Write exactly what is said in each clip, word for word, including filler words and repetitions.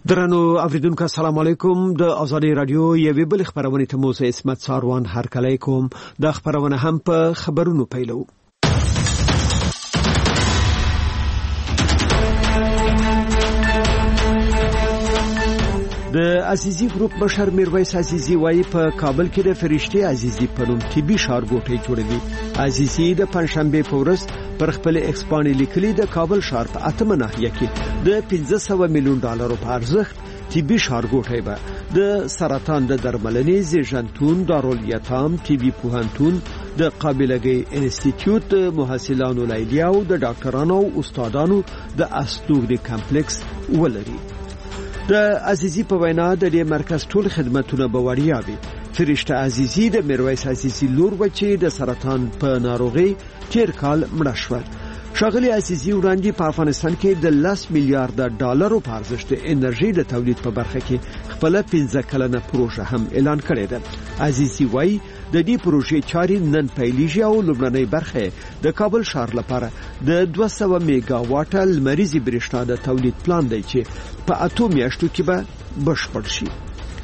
درنو اوریدونکو السلام علیکم د ازادي رادیو یوې بل خبرونه ته موسی اسمت ساروان هرکلی کوم. د خبرونه هم په خبرونو پیلو. د عزیزی ګروپ مشر میرویس عزیزی وایي په کابل کې د فرشتي عزیزی په نوم طبي ښارګوټی جوړوي. عزیزی د پنځشنبه په ورځ پر خپل ایکسپانی لیکلي د کابل ښار په اتمه ناحیه کې د پنځه سوه میلیون ډالرو په ارزښت طبي ښارګوټی به د سرطان د درملنې زیږنتون دارالیتام طبي پوهنتون د قابلګۍ انسټیټیوټ محصلانو لیلیه او د ډاکټرانو او استادانو د استوګنې کمپلیکس ولري. د عزیزی په وینا د دې مرکز ټول خدماتونه به وړیا وي. فرشته عزیزی د میرویس عزیزی لور بچي د سرطان په ناروغي تیر کال مړه شو. شاغلی عزیزی وړاندې په افغانستان کې د لس میلیارډ ډالرو په ارزښت د انرژي د تولید په برخه کې خپل پنځه کلنه پروژه هم اعلان کړې ده. عزیزی وایي د دې پروژې چاري نن پیلېږي او لومړنۍ برخه د کابل ښار لپاره د دوه سوه میگا واټ لمریزي برېښنا د تولید پلان دی چې په اته میاشتو کې به بشپړ شي.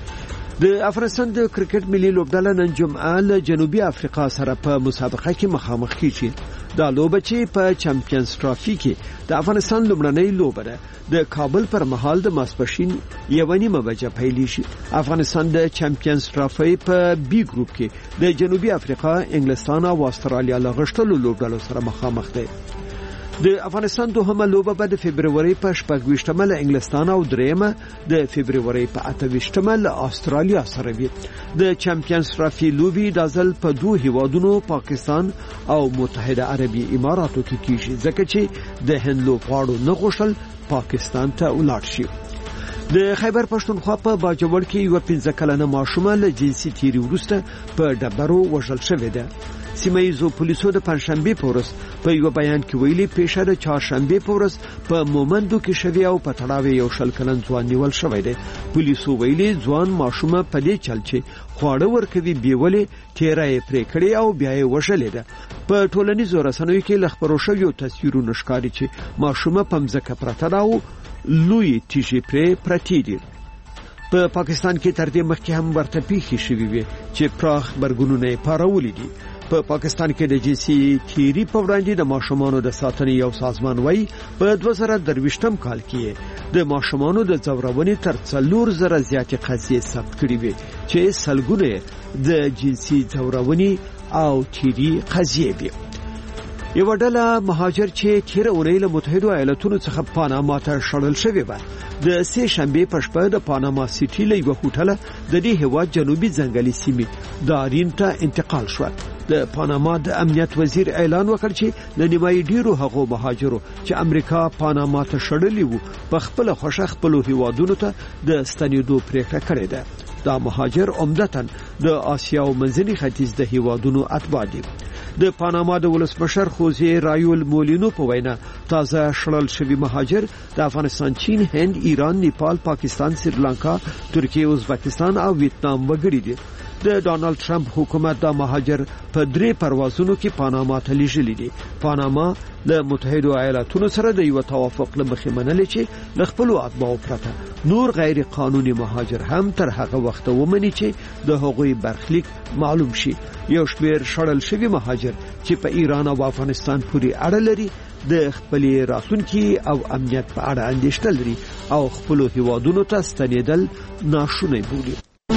د افغانستان د کرکټ ملي لوبډله نن جمعه له جنوبي افریقا سره په مسابقه کې مخامخ کیږي. دا لوبه چې په چمپیونز ټرافي کې د افغانستان لومړنۍ لوبه ده د کابل پر مهال د ماسپښین یوه نیمه بجه پیلېږي. افغانستان د چمپیونز ټرافي په بي ګروپ کې د جنوبي افریقا، انګلستان او استرالیا له غښتلو لوبډلو سره مخامخ دی. د افغانستان دوهمه لوبه به د فبرवरी په شپږویشتمه له انګلستان او دریمه د فبرवरी په اتهویشتمه له استرالیا سره وي. د چمپیونز ټرافي لوبي د ځل په دوه هیوادونو پاکستان او متحده عربي اماراتو کې کیږي ځکه چې د هند لوبغاړو نه غوښتل پاکستان ته ولاړ شي. د خیبر پښتونخوا په باجوړ کې یو پنځه کلنه ماشومه له جنسي تیری وروسته په ډبرو وژل شوې ده. سیمه ییزو پولیسو د پنځشنبه په ورځ په یو بیان کې ویلي پیښه د چهارشنبه په ورځ په مومندو کې شوې او په تړاو یو شل کلن ځوان نیول شوی دی. پولیسو ویلي ځوان ماشومه په دې چل چې خواړه ورکوي بیولې تیرای پرې کړې او بیا یې وژلې ده. په ټولنیزو رسنیو کې لخبرو شویو تصویرونه ښکاري چې ماشومه په مځکه پرته ده او لوی تیږې پرې پرتې دي. په پا پاکستان کې تر دې مخکې هم ورته پیښې شوې وي چې پراخ برګونونه یې پارولي دي. په پا پاکستان کې د جنسي تیری په وړاندې د ماشومانو د ساتنې یو سازمان وایي په دوه زره درویشتم کال کې د ماشومانو د ځورونې تر څلور زره زیاتې قضیې ثبت کړې وي چې سلګونه د جنسي ځورونې او تیری قضیې دي. یو ډله مهاجر چې تیر اونۍ له متحده ایالاتونو څخه پاناما ته شړل شوی و د سه شنبه په شپه د پاناما سیټي له یو هوټل د دې هیواد جنوبي ځنګلي سیمې دارین ته انتقال شو. د پاناما د امنیت وزیر اعلان وکړ چې د نیمایي ډیرو هغو مهاجرو چې امریکا پاناما ته شړلي وو په خپل خوښه خپل هیوادونو ته د ستنېدو پریکړه کړې ده. دا مهاجر عمدتاً د آسیا او منځني ختیځ د هیوادونو اتباع دي. د پاناما د ولسمشر خوزه رایول مولینو په وینا تازه شړل شوی مهاجر د افغانستان، چین، هند، ایران، نیپال، پاکستان، سریلانکا، ترکیه، ازبکستان او ویتنام وګړي دي. د ډانلډ ټرمپ حکومت د مهاجر په درې پروازونو کې پاناما ته لیږلي دي. پاناما د متحده ایالاتونو سره د یو توافق لمخې منلې چې د خپل اتباعو پرته نور غیر قانوني مهاجر هم تر هغه وخت ومني چې د هغوی برخلیک معلوم شي. یو شمېر شړل شوی مهاجر چې په ایران او افغانستان پورې اړه لري د خپل راتلونکي او امنیت په اړه اندېښنه لري او خپل هیوادونو ته ستنېدل ناشونی بولي.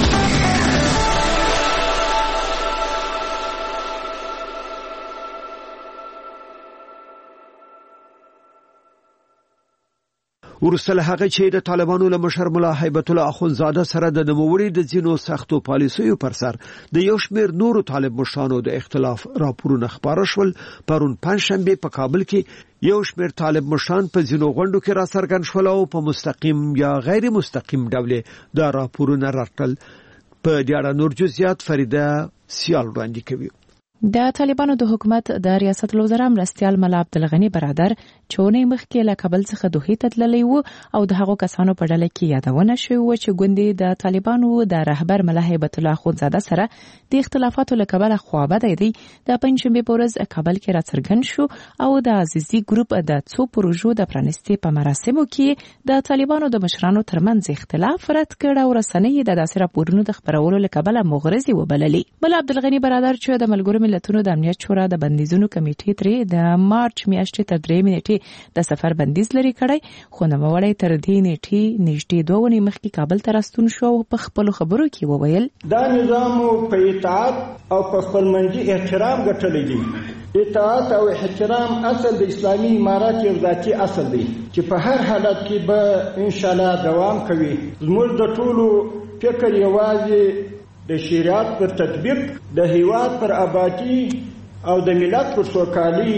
ورسره هغه چې د طالبانو له مشر ملا هیبت الله اخونزاده سره د نوموړي د ځینو سختو پالیسیو پر سر د یو شمېر نورو طالب مشرانو د اختلاف راپورونه خبره شول. پرون پنځشنبه په کابل کې یو شمېر طالب مشران په ځینو غونډو کې را څرګند شول او په مستقیم یا غیر مستقیم ډول دا راپورونه راټول. په دې اړه نور جزئیات فریده سیال وړاندې کوي. د طالبانو د حکومت د ریاست الوزرا مرستیال ملا عبدالغنی برادر چونې مخکې له کابل څخه دوحې ته تللی و او د هغو کسانو په ډله کې یادونه شوې و چې ګوندې د طالبانو د رهبر ملا هیبت الله اخوندزاده سره د اختلافاتو له کبله خوابدی دی د پنجشنبې په ورځ کابل کې راڅرګند شو او د عزیزي ګروپ د څو پروژو د پرانستې په مراسمو کې د طالبانو د مشرانو ترمنځ اختلاف رد کړ او رسنۍ د داسې راپورونو د خپرولو له کبله مغرضې وبللې. بل عبدالغني برادر چې د ملګرو ملتونو د امنیت شورا د بندیزونو کمیټې ترې د مارچ میاشتې تر درې نیټې د سفر بندیز لري کړی، خو نوموړی تر دې نیټې نږدې دوه اونۍ مخکې کابل ته راستون شو او په خپلو خبرو کې وویل دا نظام په اطاعت او په خپلمنځي احترام ګټلی دی. اطاعت او احترام اصل د اسلامي امارات یو ذاتي اصل دی چې په هر حالت کې به ان شاء الله دوام کوي. زموږ د ټولو فکر یوازې د شریعت پر تطبیق، د هیواد پر آبادی او د ملت پر سوکالي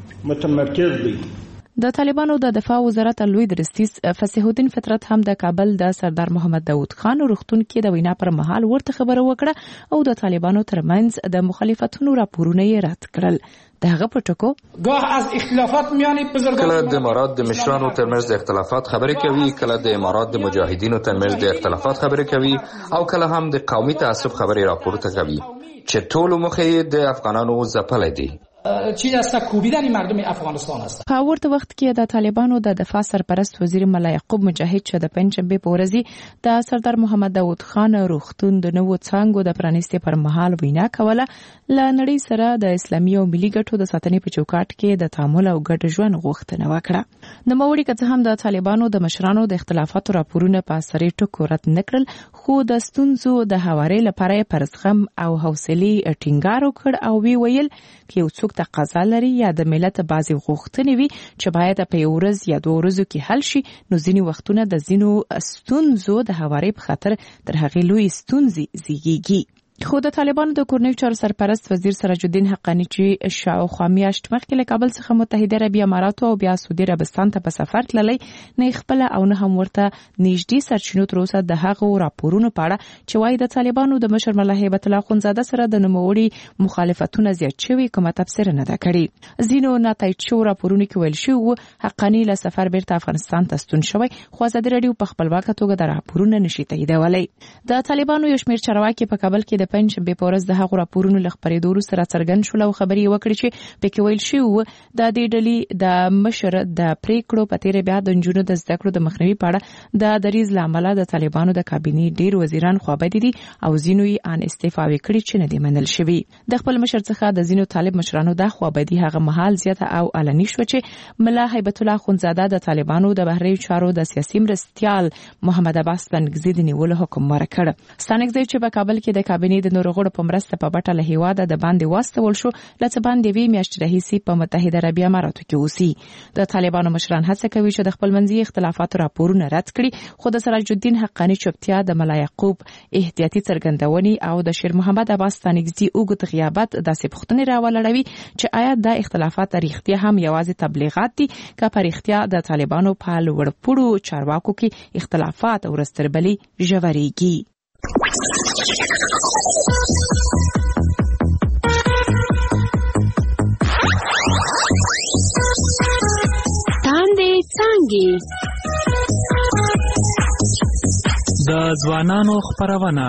متمرکز دی. د طالبانو د دفاع وزارت لوی درستیز فصیح الدین فطرت هم د کابل د سردار محمد داود خان روغتون کې د وینا پر مهال ورته خبره وکړه او د طالبانو ترمنځ د مخالفتونو راپورونه یې رد کړل. دغه په ټکو گاه از اختلافات میان بزرگان کله د امارات د مشرانو ترمنځ د اختلافات خبرې کوي، کله د امارات د مجاهدینو ترمنځ د اختلافات خبرې کوي او کله هم د قومي تعصب خبرې راپورته کوي چې ټول مخې د افغانانو ځپلې دي. چیز است کوبیدن مردم افغانستان است. په ورته وخت کې د طالبانو د دفاع سرپرست وزیر ملا یعقوب مجاهد چې د پنجشنبې په ورځ د سردار محمد داود خان روغتون د نوو څانګو د پرانستې پر مهال وینا کوله، ل نړۍ سره د اسلامي او ملي ګټو د ساتنې په چوکاټ کې د تعامل او ګډ ژوند غوښتنه وکړه. نوموړي که هم د طالبانو د مشرانو د اختلافاتو راپورونه په اثري ټکو رد نکړل، خو د ستونزو د هواري لپاره پر زغم او حوصلې ټینګار وکړ او وی ویل کې یو څوک تقاضا لري یا د ملت بعضی غوښتنې وي چې باید په یو ورځ یا دوه ورځو کې حل شي، نو ځینې وختونه د ځینو ستونزو د هواري په خاطر تر هغې لوی ستونزې زیږیږي. خو د طالبانو د کورنیو چارو سرپرست وزیر سراج الدین حقانی چې شاوخوا میاشت مخکې له کابل څخه متحده عربي اماراتو او بیا سعودي عربستان ته په سفر تللی، نه خپل او نه هم ورته نږدې سرچینو تر اوسه د هغو راپورونو په اړه چې وايي د طالبانو د مشر ملا هیبت الله اخوندزاده سره د نوموړي مخالفتونه زیات شوي کومه تفسیر نه ده کړې. ځینو ناتایید شوو راپورونو کې ویل شوي حقانی له سفر بیرته افغانستان ته ستون شوی، خو ازادي راډیو په خپلواکه توګه د راپورونو نشي تاییدولی. د طالبانو یو شمېر چارواکي په کابل کې د پنجشنبې په ورځ د هغو راپورونو له خپرېدو وروسته راڅرګند شول او خبرې یې وکړې چې پکې ویل شوي وو د دې ډلې د مشر د پریکړو په تېره بیا د نجونو د زده کړو د مخنیوي په اړه د دریځ له امله د طالبانو د کابینې ډېر وزیران خوابدي دي او ځینو یې ان استعفاوې کړي چې نه دي منل شوي. د خپل مشر څخه د ځینو طالب مشرانو دا خوابدي هغه مهال زیاته او علني شوه چې ملا هیبت الله اخوندزاده د طالبانو د بهرنیو چارو د سیاسي مرستیال محمد عباس ستانکزي د نیولو حکم ورکړ. ستانکزي چې په کابل کې د کابینې د نورو غړو په مرسته په بټه له هیواده د باندې واستول شو، لڅ باندې وی میاشتې راهیسې په متحده عربي اماراتو کې اوسي. د طالبانو مشران هڅه کوي چې د خپلمنځي اختلافاتو راپورونه رد کړي، خو د سراج الدین حقانی چوپتیا، د ملا یعقوب احتیاطي څرګندونې او د شیر محمد عباس ستانکزي اوږد غیابت داسې پوښتنې راولړوي چې آیا دا اختلافات رښتیا هم یوازې تبلیغات دي که په رښتیا د طالبانو په لوړپوړو چارواکو کې اختلافات او رستربلي ژورېږي. تاندې څانګې د ځوانانو خپرونه.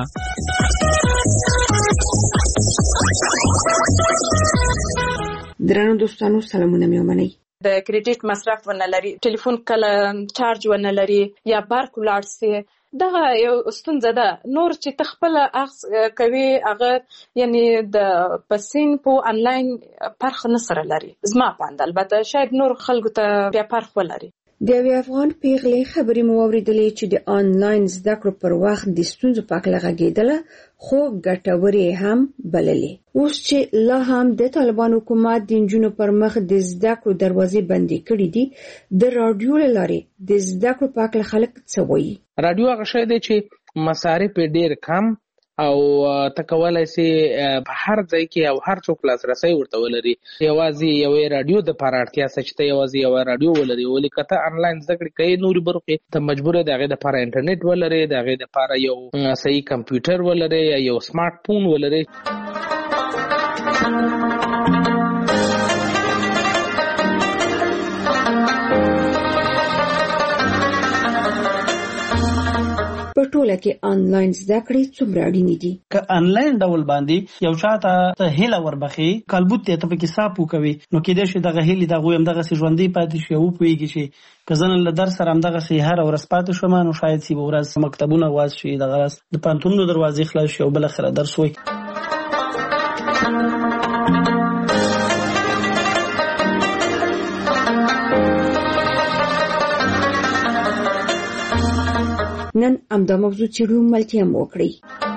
درنو دوستانو سلامونه مې ومنئ. د کریډټ مصرف ونه لري، ټلیفون کله چارج ونه لري یا بارک ولاړ سي، دغه یو ستونزه ده. نور چې تخپل اخذ کوي هغه یعنی د پسین په انلاین پرخ نه سره لري. زما پاند البته شاید نور خلکو ته بیا پرخ ولري. د یوې افغان پیغلې خبرې مو واورېدلې چې د آنلاین زده کړو پر وخت د ستونزو په اړه غږېدله، خو ګټورې هم بللې. اوس چې لا هم د طالبان حکومت د نجونو پر مخ د زده کړو دروازې بندې کړې دي، د رادیو له لارې د زده کړو په اړه خلک څه وایي؟ رادیو هغه شی دی چې مصارف ډېر کم او ته کولای شي په هر ځای کې او هر څوک لاسرسی ورته ولري. یوازې یوې رادیو د پاره اړتیا شته چې ته یوازې یوه رادیو ولري، ولې که ته انلاین زده کړې کوې نورې برخو کې ته مجبور یې د هغې دپاره انټرنیټ ولرې، د هغې دپاره یو صحیح کمپیوټر ولرې یا یو سمارټ فون ولرې. په ټوله کې آنلاین زده کړې څومره اړینې دي؟ که آنلاین ډول باندې یو چاته ته هیله وربخي کلبوت ته پکې صاحب کوي نو کې دې شي دغه هیله دغه هم دغه سي ژوندۍ پاتې شي او پويږي شي کزن له درس سره هم دغه سي هر ورځ پاتې شوم نو شاید سی ورځ مکتبونه واز شي دغه د پانتونو دروازې خلاص شي او بل اخر درس وي. نن امدا موضوع چیرو ملتیا موکړي.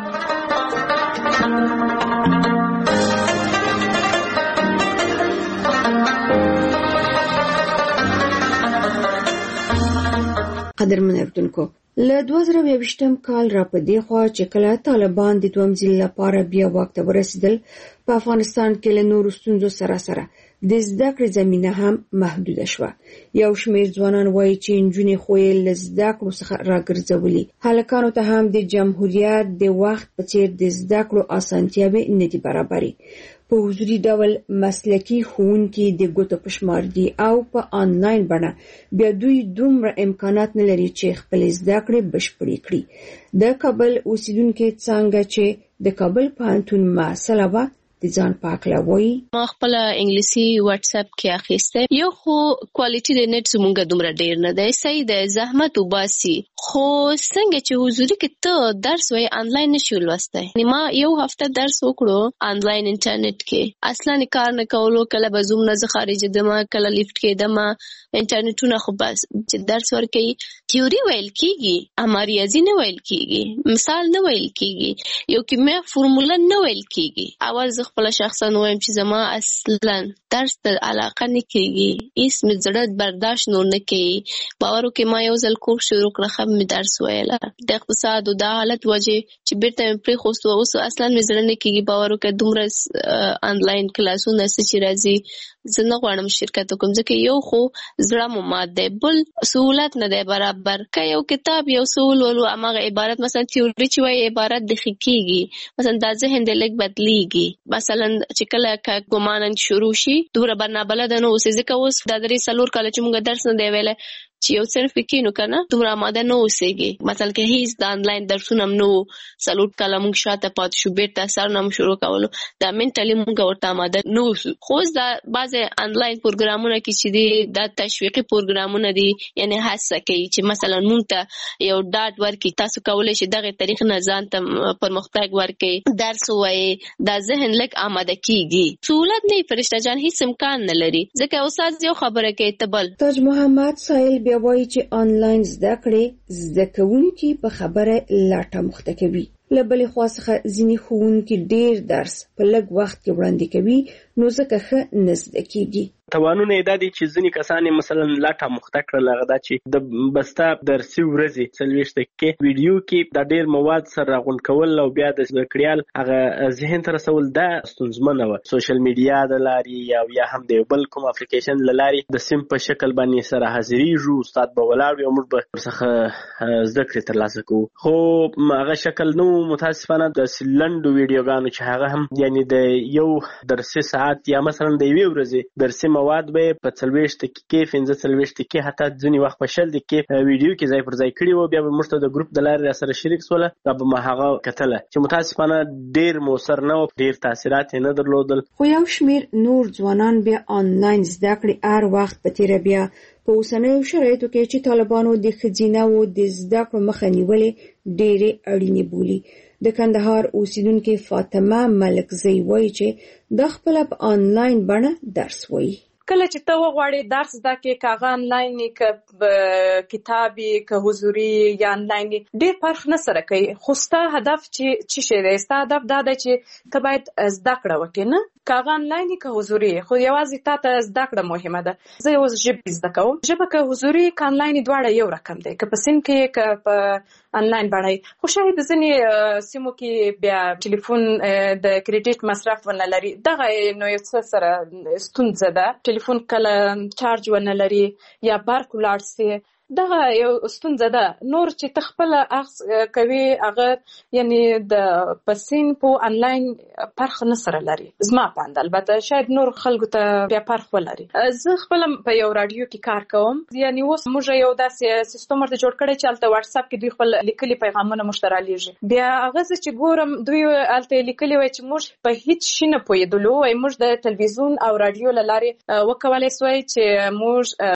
قدرمن اردوونکو له دوه زره یوویشتم کال را په دی خوا چې کله طالبان د دویم ځل لپاره بیا واک ته ورسېدل په افغانستان کې له نورو ستونزو سره سره د زده کړې زمینه هم محدوده شوه. یو شمېر ځوانان وایي چې نجونې خو یې له زده کړو څخه راګرځولي. هلکانو ته هم د جمهوریت د وخت په څېر د زده کړو اسانتیاوې نه دي برابرې. په حضوري ډول مسلکي ښوونکي د ګوتو په شمار دي او په آنلاین بڼه بیا دوی دومره امکانات نه لري چې خپلې زده کړې بشپړې کړي. د کابل اوسیدونکي څنګه چې د کابل پوهنتون محصله وه د ځان پاکله وایي ما خپل انګلیسي واتس اپ کې اخیسته. یو خو کوالټي د نت زمونږ دومره ډیر نه دی صحیح د زحمت وباسي خو څنګه چې حضوري کې ته درس وای آنلاین نشو لوستای. ما یو هفته درس وکړو آنلاین انټرنیټ کې اصلا کار نه کولو کله به زوم نه خارج دمه کله لیفت کې دمه انټرنیټونه خو بس چې درس ورکي تیوري ویل کیږي اما ریاضي نه ویل کیږي مثال نه ویل کیږي یو کیمیا فرموله نه ویل کیږي. اول خپل شخصا وایم چې زما اصلا درس ته علاقه نه کیږي هیڅ مې زړه برداشت نور نه کوي. باور وکړئ ما یو ځل کوم شروع کړ خم مې درس ویله د اقتصاد او د حالت وجه چې بیرته مې پرې خوستو اوس اصلا مې زړه نه کیږي. باور وکړئ دومره آنلاین کلاسونه چې راځي زه نه غواړم شرکت وکړم ځکه یو خو زړه مو مات دی بل سهولت نه دی برابر. که یو کتاب یو سهول ولو هغه عبارت مثلا تیوري چې وایي عبارت د خکېږي مثلا د ذهن د لږ بدلیږي مثلا چې کله ګمانن شروع شي دومره برنابله ده نو اوس ځکه اوس د درې څلور کاله چې موږ درس نه دی ویلی چې یو صرف کینو کنه دومره آماده نه اوسېږي. مثلا که هیڅ د آنلاین درسونه نو څلور کاله موږ شاته پاتې شو بیرته سر نه شروع کولو دا منټالي موږ ورته آماده نه اوسو. خو دا بعضې آنلاین پروګرامونه کې چې دي دا تشویقي پروګرامونه دي یعنی هڅه کوي چې مثلا موږ ته یو ډاډ ورکړي تاسو کولی شئ دغه طریق نه ځان ته پرمختګ ورکړئ درس ووایئ دا ذهن لږ آماده کیږي. سهولت نه فرشته جان هیڅ امکان نه لري ځکه استاد یو خبره کوي ته بل. تاج محمد سایل بیا وایي چې آنلاین زده کړې زده کوونکي په خبره لاټه مخته کوي. له بلې خوا څخه ځینې ښوونکي ډېر درس په لږ وخت کې وړاندې کوي نو ځکه ښه نه زده کېږي. توانونه یې دا دي چې ځینې کسان یې مثلا لاټه مخته کړل هغه دا چې د بسته درسي ورځې څلوېښت دقیقې ویډیو کې دا ډېر مواد سره راغونډ کول او بیا د زده کړیال هغه ذهن ته رسول دا ستونزمنه وه. سوشل میډیا د لارې یا یا هم د بل کوم اپلیکیشن له لارې د سیم په شکل باندې سره حاضرېږو استاد به ولاړ وي او موږ به ورڅخه زده کړې ترلاسه کوو. خو هغه شکل نه و متاسفانه داسې لنډو ویډیوګانو چې هغه هم یعنې د یو درسي ساعت یا مثلا د یوې ورځې درسي مواد به په څلوېښت دقیقې پنځه څلوېښت دقیقې حتی ځینې وخت په شل دقیقې ویډیو کې ځای پر ځای کړي وو بیا به موږ ته د ګروپ د لارې راسره شریک سوله دا به ما هغه کتله چې متاسفانه ډېر مؤثر نه و ډېر تاثیرات یې نه درلودل. خو یو شمېر نور ځوانان بیا آنلاین زده کړې هر وخت په تېره بیا په اوسنیو شرایطو کې چې طالبانو د ښځینه‌وو د زده کړو مخه نیولې ډېرې اړینې بولي. د کندهار اوسیدونکې فاطمه ملکزۍ وایي چې دا خپله په آنلاین بڼه درس وایي. کله چې ته وغواړې درس زده کړې که هغه آنلاین که کتاب که حضوري یا آنلاین ډېر فرق نه سره کوي خو ستا هدف چې څه شی دی ستا هدف دا دی چې ته باید زده کړه وکړې نه که هغه آنلاین که حضوري خو یوازې تا ته زده کړه مهمه ده. زه اوس ژبې زده کوم ژبه که حضوري که آنلاین دواړه یو رقم دی که په سیم کې که په آنلاین بڼه خو شاید ځینې سیمو کې بیا ټلیفون د کریډیټ مصرف ونه لري دغه نو یو څه سره ستونزه ده ټلیفون کله چارج ونه لري یا برق ولاړ سي دغه یو ستونزه ده. نور چې تخپل اخص کوي هغه یعنی د پسین په انلاین پرخ نه سره لري. زما پاند البته شاید نور خلکو ته بیا پرخ ولري. زه خپل په یو رادیو کې کار کوم. یعنی اوس موږ یو داسې سیستم ورته جوړ کړی چې الته واتس اپ کې دوی خپل لیکلي پیغامونه مشترالیږي. بیا هغه چې ګورم دوی الته لیکلي وای چې موږ په هیڅ شي نه پوهېدلو، وای موږ د تلویزیون او رادیو له لارې وکولای سوای چې موږ